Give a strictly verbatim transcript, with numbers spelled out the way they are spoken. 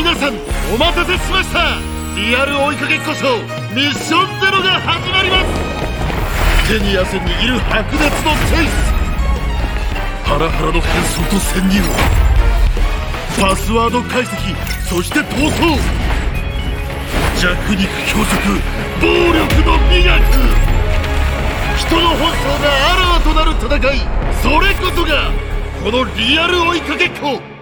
皆さんお待たせしました。リアル追いかけっこショーミッションゼロが始まります。手に汗握る白熱のチェイス、ハラハラの変装と潜入、パスワード解析、そして逃走、弱肉強食、暴力の美学、人の本性があらわとなる戦い、それこそがこのリアル追いかけっこ。